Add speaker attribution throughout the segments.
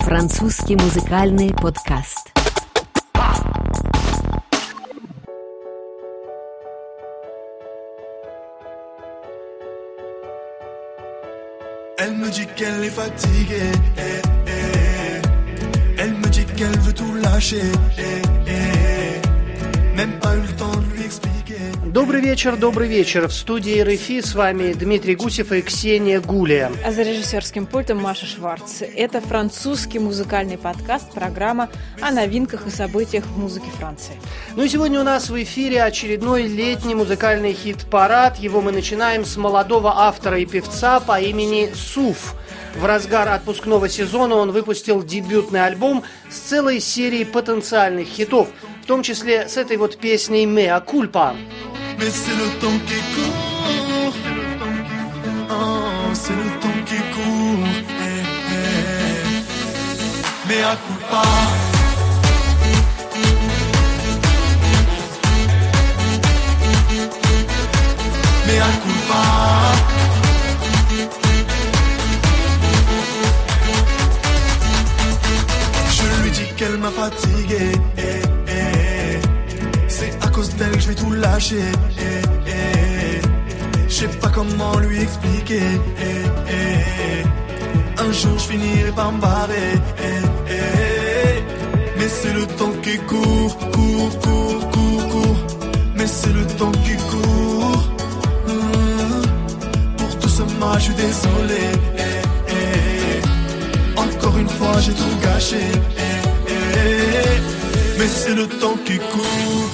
Speaker 1: Французский музыкальный подкаст.
Speaker 2: Elle me dit qu'elle est fatiguée, Elle me dit qu'elle veut tout lâcher, Même pas eu le temps de lui expliquer.
Speaker 3: Добрый вечер. В студии РФИ с вами Дмитрий Гусев и Ксения Гулия.
Speaker 4: А за режиссерским пультом Маша Шварц. Это французский музыкальный подкаст, программа о новинках и событиях в музыке Франции.
Speaker 3: Ну и сегодня у нас в эфире очередной летний музыкальный хит-парад. Его мы начинаем с молодого автора и певца по имени Суф. В разгар отпускного сезона он выпустил дебютный альбом с целой серией потенциальных хитов, в том числе с этой вот песней «Mea culpa».
Speaker 2: Mais c'est le temps qui court, oh, c'est le temps qui court, Mea culpa. Mea culpa. Je lui dis qu'elle m'a fatigué, c'est à cause d'elle que je vais tout lâcher, Je sais pas comment lui expliquer, Un jour je finirai par me barrer, Mais c'est le temps qui court, court, Mais c'est le temps qui court, Pour tout ce mal je suis désolé, Encore une fois j'ai tout gâché, Mais c'est le temps qui court,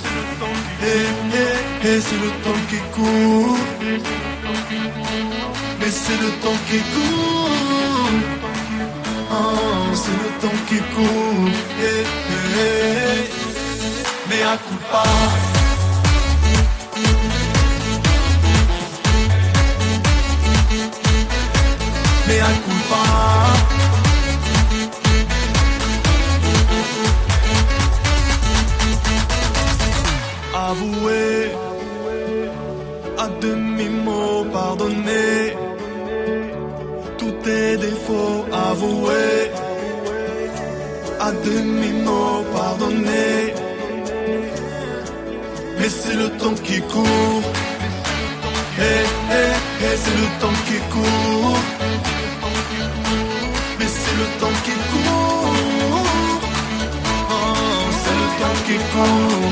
Speaker 2: c'est le temps qui court, Mais c'est le temps qui court, oh, c'est le temps qui court, Mea culpa. Mea culpa. Avouer, à demi-mot pardonner, tous tes défauts avouer, à demi-mot pardonner, Mais c'est le temps qui court, c'est le temps qui court, Mais c'est le temps qui court, oh, c'est le temps qui court,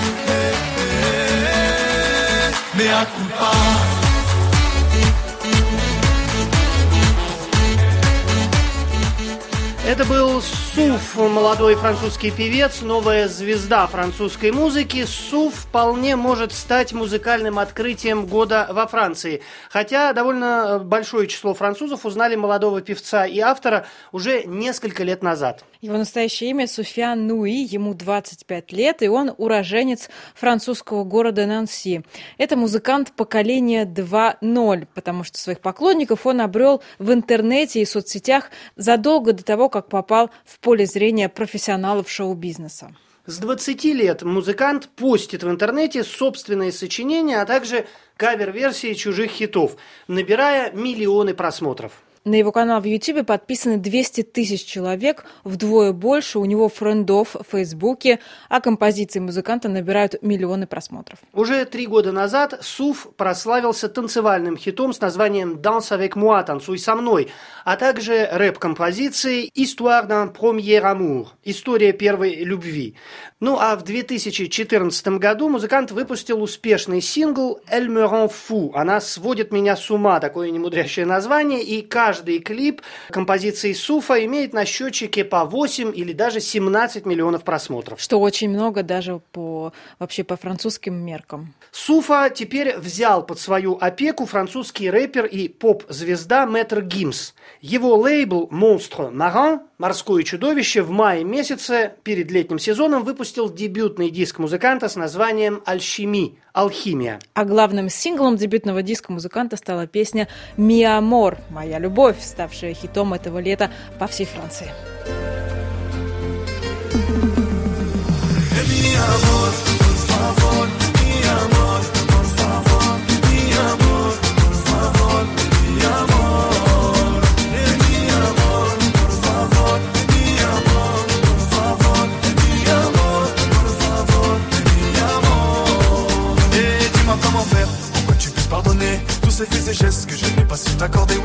Speaker 2: Mea culpa.
Speaker 3: Это был Суф, молодой французский певец, новая звезда французской музыки. Суф вполне может стать музыкальным открытием года во Франции. Хотя довольно большое число французов узнали молодого певца и автора уже несколько лет назад.
Speaker 4: Его настоящее имя Суфьян Нуи, ему 25 лет, и он уроженец французского города Нанси. Это музыкант поколения 2.0, потому что своих поклонников он обрел в интернете и соцсетях задолго до того, как попал в поле зрения профессионалов шоу-бизнеса.
Speaker 3: С 20 лет музыкант постит в интернете собственные сочинения, а также кавер-версии чужих хитов, набирая миллионы просмотров.
Speaker 4: На его канал в Ютубе подписаны 200 тысяч человек, вдвое больше у него френдов в Фейсбуке, а композиции музыканта набирают миллионы просмотров.
Speaker 3: Уже 3 года назад Суф прославился танцевальным хитом с названием «Danse avec moi», «Танцуй со мной», а также рэп-композицией «Histoire d'un premier amour», «История первой любви». Ну а в 2014 году музыкант выпустил успешный сингл «Elle me rend fou», «Она сводит меня с ума», такое немудрящее название, и каждый клип композиции Суфа имеет на счетчике по 8 или даже 17 миллионов просмотров.
Speaker 4: Что очень много даже вообще по французским меркам.
Speaker 3: Суфа теперь взял под свою опеку французский рэпер и поп-звезда Мэтр Гимс. Его лейбл «Monstre Marin» «Морское чудовище» в мае месяце перед летним сезоном выпустил дебютный диск музыканта с названием «Alchimie» – «Алхимия».
Speaker 4: А главным синглом дебютного диска музыканта стала песня «Mi amor» – «Моя любовь», ставшая хитом этого лета по всей Франции.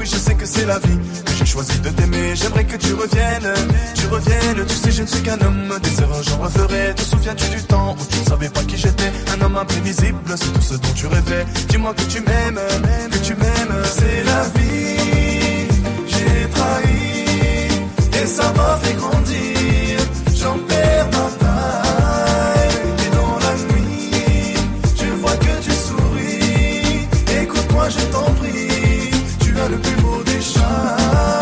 Speaker 2: oui je sais que c'est la vie, que j'ai choisi de t'aimer. J'aimerais que tu reviennes. Tu sais je ne suis qu'un homme, des erreurs j'en referai. Te souviens-tu du temps où tu ne savais pas qui j'étais? Un homme imprévisible, c'est tout ce dont tu rêvais. Dis-moi que tu m'aimes, c'est la vie. J'ai trahi et ça m'a fait grandir. J'en perds ma taille. Et dans la nuit, je vois que tu souris. Écoute-moi, je t'en prie. Tu as le plus beau des chats.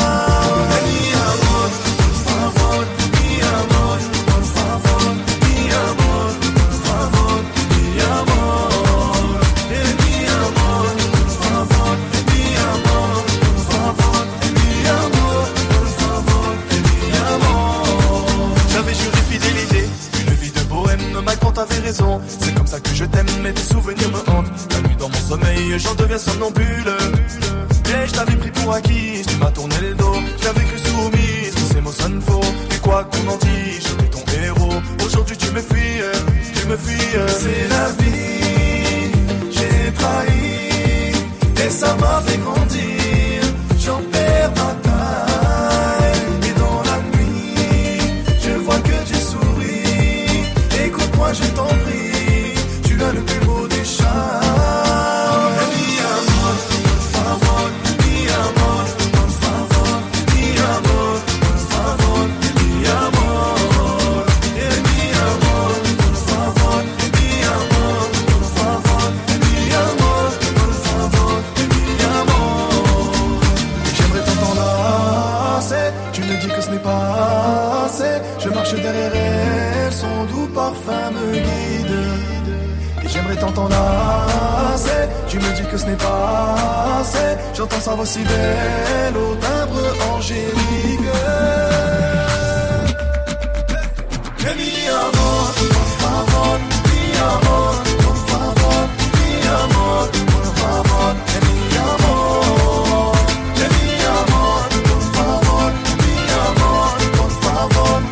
Speaker 2: T'avais raison, c'est comme ça que je t'aime, mais tes souvenirs me hantent. La nuit dans mon sommeil, j'en deviens somnambule. Et je t'avais pris pour acquis, tu m'as tourné le dos. J'avais cru soumise, mais ces mots sonnent faux. Et quoi qu'on en dise, j'étais ton héros. Aujourd'hui tu me fuis. C'est la vie, j'ai trahi et ça m'a fait grandir. J'en perds ma taille. Et dans la nuit, je vois que tu souris. Écoute-moi, je t'en prie, tu as le plus beau des chats. Je marche derrière elle, son doux parfum me guide. Et j'aimerais t'entendre assez. Tu me dis que ce n'est pas assez. J'entends sa voix si belle au timbre angélique. Mi amor, por favor, mi amor, por favor, mi amor, por favor, mi amor, mi amor, por favor, mi amor, por favor.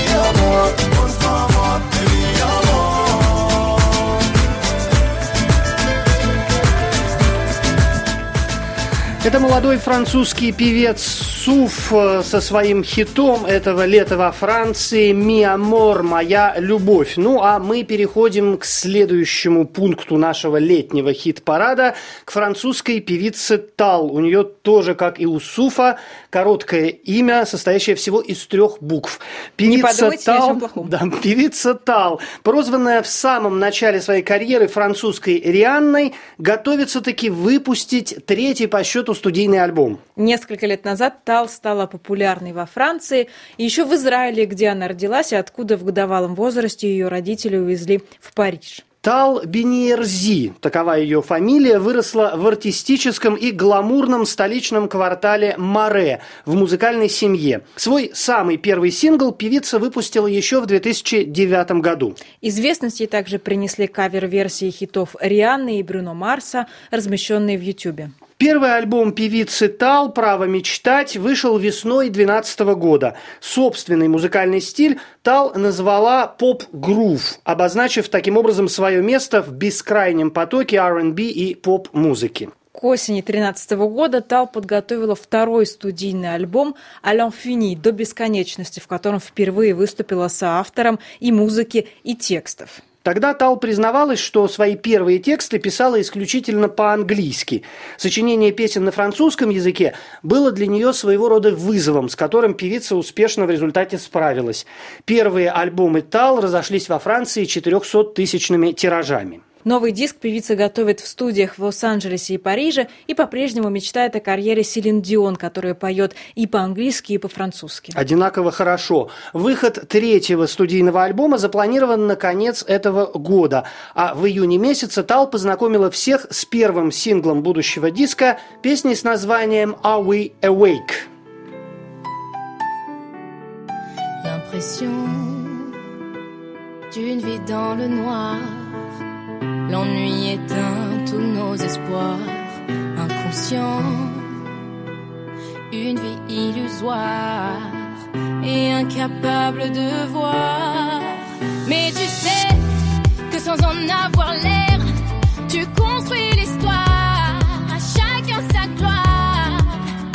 Speaker 3: Это молодой французский певец Суф со своим хитом этого лета во Франции «Mi amor», «Моя любовь». Ну, а мы переходим к следующему пункту нашего летнего хит-парада, к французской певице Тал. У нее тоже, как и у Суфа, короткое имя, состоящее всего из 3 букв. Певица Тал, певица Тал, прозванная в самом начале своей карьеры французской Рианной, готовится таки выпустить 3-й по счету студийный альбом.
Speaker 4: Несколько лет назад Тал стала популярной во Франции, и еще в Израиле, где она родилась, и откуда в годовалом возрасте ее родители увезли в Париж.
Speaker 3: Тал Бениерзи, такова ее фамилия, выросла в артистическом и гламурном столичном квартале Маре в музыкальной семье. Свой самый первый сингл певица выпустила еще в 2009 году.
Speaker 4: Известность ей также принесли кавер-версии хитов Рианны и Брюно Марса, размещенные в Ютубе.
Speaker 3: Первый альбом певицы Тал «Право мечтать» вышел весной 2012 года. Собственный музыкальный стиль Тал назвала поп-грув, обозначив таким образом свое место в бескрайнем потоке R&B и поп-музыки.
Speaker 4: К осени 2013 года Тал подготовила 2-й студийный альбом «À l'infini» до бесконечности, в котором впервые выступила соавтором и музыки, и текстов.
Speaker 3: Тогда Тал признавалась, что свои первые тексты писала исключительно по-английски. Сочинение песен на французском языке было для нее своего рода вызовом, с которым певица успешно в результате справилась. Первые альбомы Тал разошлись во Франции 400-тысячными тиражами.
Speaker 4: Новый диск певица готовит в студиях в Лос-Анджелесе и Париже и по-прежнему мечтает о карьере Селин Дион, которая поет и по-английски, и по-французски.
Speaker 3: Одинаково хорошо. Выход 3-го студийного альбома запланирован на конец этого года. А в июне месяце Тал познакомила всех с первым синглом будущего диска, песней с названием «Are We Awake?».
Speaker 5: L'impression d'une vie dans le noir. L'ennui éteint tous nos espoirs, inconscient, une vie illusoire et incapable de voir. Mais tu sais que sans en avoir l'air, tu construis l'histoire, à chacun sa gloire.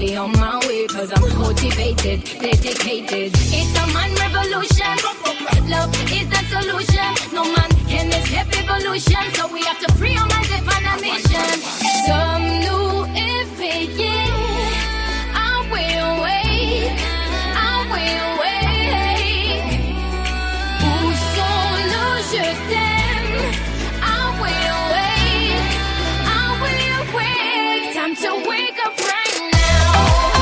Speaker 5: be on my way, cause I'm motivated, dedicated. It's a man revolution. Love is the solution. No man can escape evolution. So we have to free our minds and find a mission. Sommes-nous éveillés? Are we awake? Are we awake? Où sont nos je t'aime? Are we awake? Are we awake? Time to wake up right now.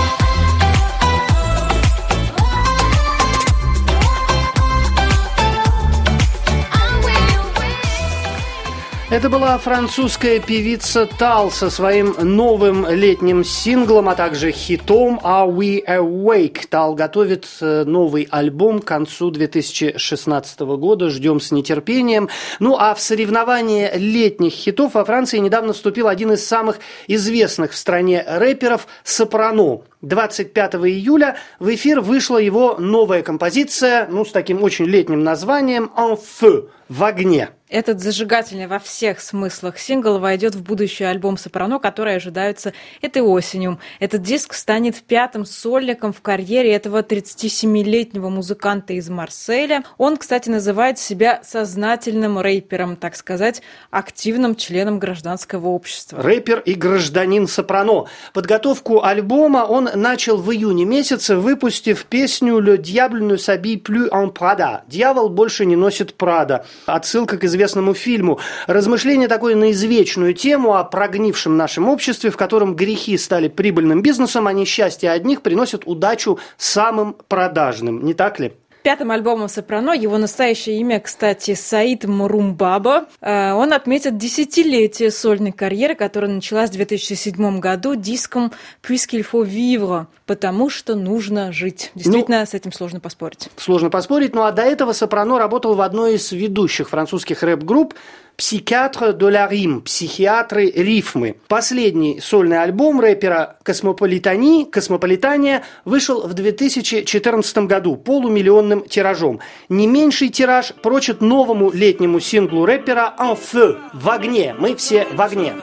Speaker 5: Are we awake?
Speaker 3: Это была французская певица Тал со своим новым летним синглом, а также хитом «Are We Awake?». Тал готовит новый альбом к концу 2016 года, ждем с нетерпением. Ну а в соревнование летних хитов во Франции недавно вступил один из самых известных в стране рэперов «Сопрано». 25 июля в эфир вышла его новая композиция, с таким очень летним названием «En feu» – «В огне».
Speaker 4: Этот зажигательный во всех смыслах сингл войдет в будущий альбом «Сопрано», который ожидается этой осенью. Этот диск станет 5-м сольником в карьере этого 37-летнего музыканта из Марселя. Он, кстати, называет себя сознательным рэпером, так сказать, активным членом гражданского общества.
Speaker 3: Рэпер и гражданин Сопрано. Подготовку альбома он начал в июне месяце, выпустив песню «Le diable ne s'habille plus en Prada». «Дьявол больше не носит Прада». Отсылка к известному фильму. Размышление такое на извечную тему о прогнившем нашем обществе, в котором грехи стали прибыльным бизнесом, а несчастье одних приносит удачу самым продажным. Не так ли?
Speaker 4: Пятым альбомом «Сопрано», его настоящее имя, кстати, Саид Мурумбаба, он отметит десятилетие сольной карьеры, которая началась в 2007 году диском «Puisqu'il faut vivre», потому что нужно жить. Действительно, с этим сложно поспорить.
Speaker 3: Сложно поспорить, а до этого Сопрано работал в одной из ведущих французских рэп-групп «Psychiatre de la rime» – «Психиатры рифмы». Последний сольный альбом рэпера «Космополитания» вышел в 2014 году полумиллионным тиражом. Не меньший тираж прочит новому летнему синглу рэпера «En feu» – «В огне». Мы все в огне.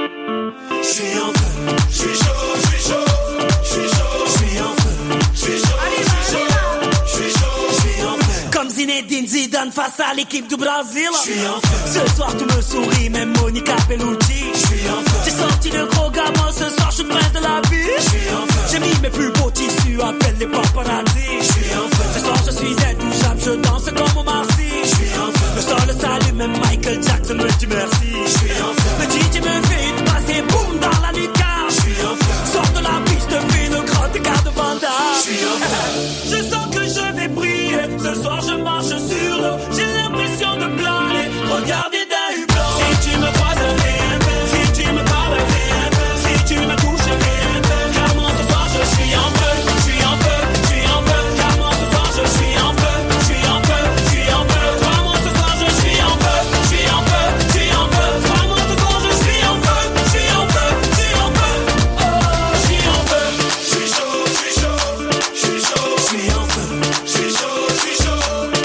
Speaker 6: Zinedine Zidane face à l'équipe du Brésil. Ce soir tu me souris, même Monica Bellucci. J'ai sorti le gros gamin, ce soir je suis prince de la vie. J'ai mis mes plus beaux tissus, appelle les paparazzi. Ce soir je suis intouchable, je danse comme Omar Sy. Le sol s'allume, même Michael Jackson me dit merci. Le DJ me fait une passe et boum dans la lucarne. Sors de la piste, fais le grand écart de Vanda. Je sens que je vais briller. Ce soir je marche sur l'eau, j'ai l'impression de planer. Regardez d'un hublot. Si tu me croises, si tu me parles, si tu me touches, car moi ce soir je suis en feu, je suis en feu, je suis en feu. Car moi ce soir je suis en feu, je suis en feu, je suis en feu. Car moi ce soir je suis en feu, je suis en feu, je suis en feu. Car moi ce soir je suis en feu, je suis en feu, je suis en feu. Oh, je suis en feu, je suis chaud, je suis chaud, je suis chaud, je suis en feu, je suis chaud, je suis chaud.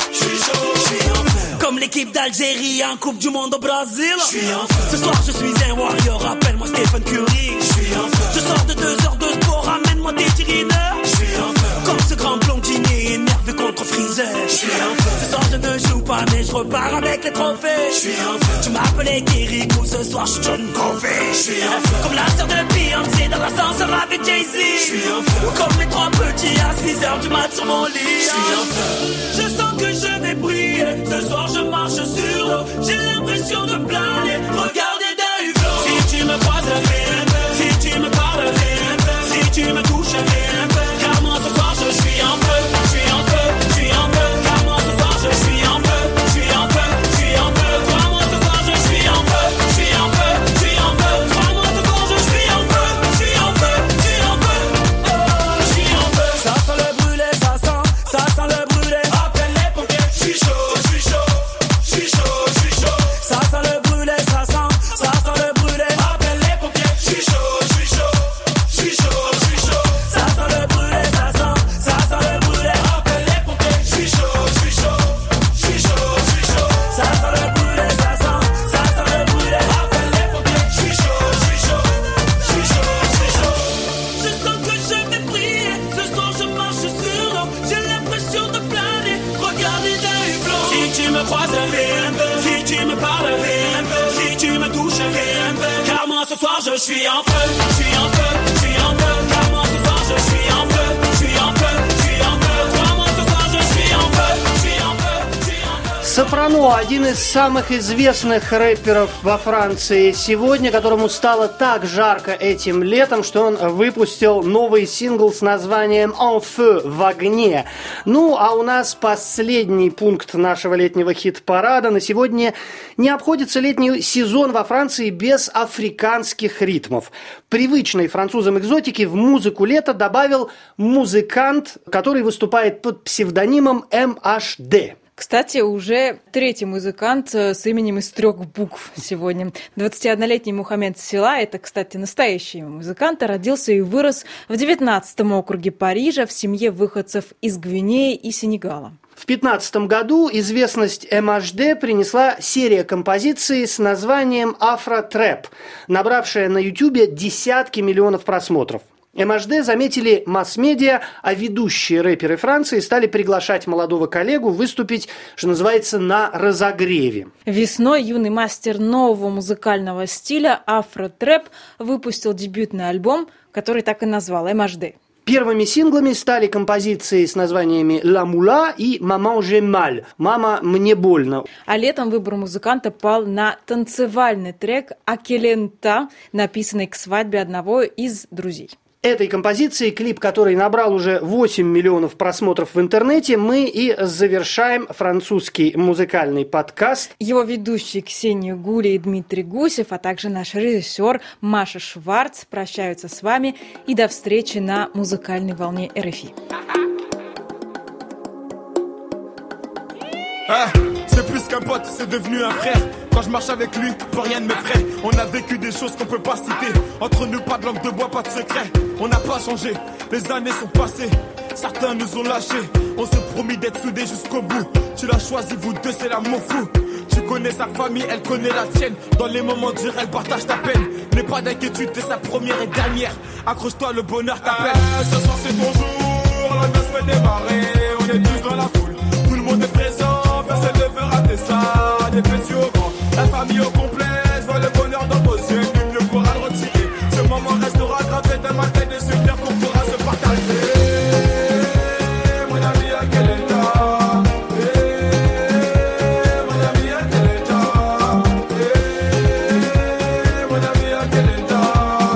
Speaker 6: Comme l'équipe d'Algérie en Coupe du Monde au Brésil. Ce soir je suis un warrior, appelle-moi Stephen Curry. Je sors de 2 heures de sport, ramène-moi des tirineurs. Comme ce grand blondinier énervé contre Freezer. Ce soir je ne joue pas mais je repars avec les trophées. Tu m'appelais Kirikou, ce soir je suis John Covey. Comme la sœur de Beyoncé dans l'ascenseur avec Jay-Z. Ou comme les 3 petits à 6 heures du mat sur mon lit. Je sens que je vais briller. Ce soir je marche sur l'eau, j'ai l'impression de planer. Regardez d'un hublot. Si tu me croises, si tu me parles, si tu me touches, car moi ce soir je suis en feu, je suis en feu, je suis en feu. Car moi ce soir je suis en feu, je suis en feu, je suis en feu. Car moi ce soir je suis en feu, je suis en feu, je suis en feu. Car moi ce soir je suis en feu, je suis en feu, je suis en feu. Oh, je suis en feu. Ça sent le brûlé, ça sent le brûlé. Appelle soir je suis en feu, je suis en feu, je suis en feu. Vraiment ce soir je suis en feu, je suis en feu, je suis en feu. Vraiment ce soir je suis en feu, je suis en feu, je suis en feu.
Speaker 3: Сопрано, один из самых известных рэперов во Франции сегодня, которому стало так жарко этим летом, что он выпустил новый сингл с названием «En feu», «В огне». Ну, а у нас последний пункт нашего летнего хит-парада. На сегодня не обходится летний сезон во Франции без африканских ритмов. Привычной французам экзотики в музыку лета добавил музыкант, который выступает под псевдонимом MHD.
Speaker 4: Кстати, уже третий музыкант с именем из 3 букв сегодня. 21-летний Мухаммед Сила, это, кстати, настоящий музыкант, родился и вырос в 19-м округе Парижа в семье выходцев из Гвинеи и Сенегала.
Speaker 3: В 2015 году известность MHD принесла серия композиций с названием «Афро-трэп», набравшая на Ютубе десятки миллионов просмотров. MHD заметили масс-медиа, а ведущие рэперы Франции стали приглашать молодого коллегу выступить, что называется, на разогреве.
Speaker 4: Весной юный мастер нового музыкального стиля «Афро-трэп» выпустил дебютный альбом, который так и назвал MHD.
Speaker 3: Первыми синглами стали композиции с названиями «La Moula» и «Maman j'ai mal» – «Мама, мне больно».
Speaker 4: А летом выбор музыканта пал на танцевальный трек «Акелента», написанный к свадьбе одного из друзей.
Speaker 3: Этой композиции, клип которой набрал уже 8 миллионов просмотров в интернете, мы и завершаем французский музыкальный подкаст.
Speaker 4: Его ведущие Ксения Гуля и Дмитрий Гусев, а также наш режиссер Маша Шварц прощаются с вами и до встречи на музыкальной волне РФИ.
Speaker 2: C'est plus qu'un pote, c'est devenu un frère. Quand je marche avec lui, plus rien ne m'effraie. On a vécu des choses qu'on peut pas citer. Entre nous, pas de langue de bois, pas de secret. On n'a pas changé, les années sont passées. Certains nous ont lâchés. On s'est promis d'être soudés jusqu'au bout. Tu l'as choisi, vous deux, c'est l'amour fou. Tu connais sa famille, elle connaît la tienne. Dans les moments durs, elle partage ta peine. N'aie pas d'inquiétude, t'es sa première et dernière. Accroche-toi, le bonheur t'appelle. Ce soir, c'est ton jour, la danse peut démarrer. On est tous dans la foule, tout le monde est présent. Personne ne veut rater ça, des petits au grand. La famille au complet, je vois le bonheur dans vos yeux. Nul ne pourra le retirer. Ce moment restera gravé dans ma tête. Des souvenirs qu'on pourra se partager. Mon ami, à quel état? Mon ami, à quel état? Mon ami, à quel état?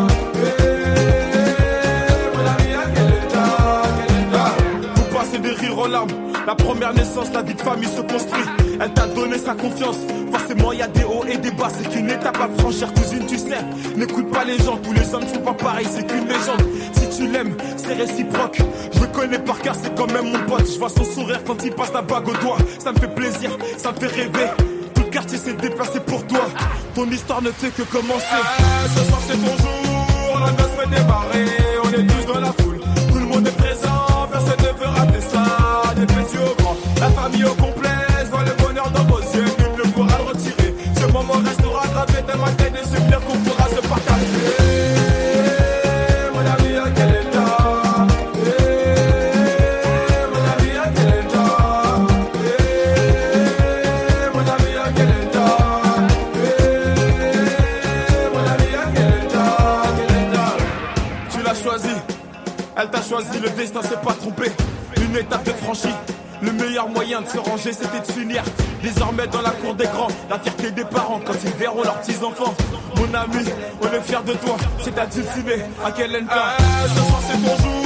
Speaker 2: Mon ami, à quel état? Vous passez des rires aux larmes. La première naissance, la vie de famille se construit. Elle t'a donné sa confiance. Forcément, il y a des hauts et des bas. C'est qu'une étape à franchir, cousine, tu sais. N'écoute pas les gens, tous les hommes ne sont pas pareils. C'est qu'une légende. Si tu l'aimes, c'est réciproque. Je le connais par cœur, c'est quand même mon pote. Je vois son sourire quand il passe la bague au doigt. Ça me fait plaisir, ça me fait rêver. Tout le quartier s'est déplacé pour toi. Ton histoire ne fait que commencer. Ce soir, c'est ton jour. La noce peut démarrer. On est tous dans la foule. Tout le monde est présent. Personne ne veut rater ça. Des petits au grand. La famille au complet. Je vois le bonheur dans vos yeux. Nul ne pourra le retirer. Ce moment restera gravé dans ma tête. Des souvenirs qu'on pourra se partager. Mon ami, à quel état? Mon ami, à quel état? Mon ami, à quel état? Mon ami, à quel état? Tu l'as choisi. Elle t'a choisi, le destin s'est pas trompé. Une étape de franchie. Le meilleur moyen de se ranger, c'était de s'unir. Désormais dans la cour des grands, la fierté des parents quand ils verront leurs petits-enfants. Mon ami, on est fiers de toi, c'est ta dulcinée, à quel état? Ce soir c'est ton jour.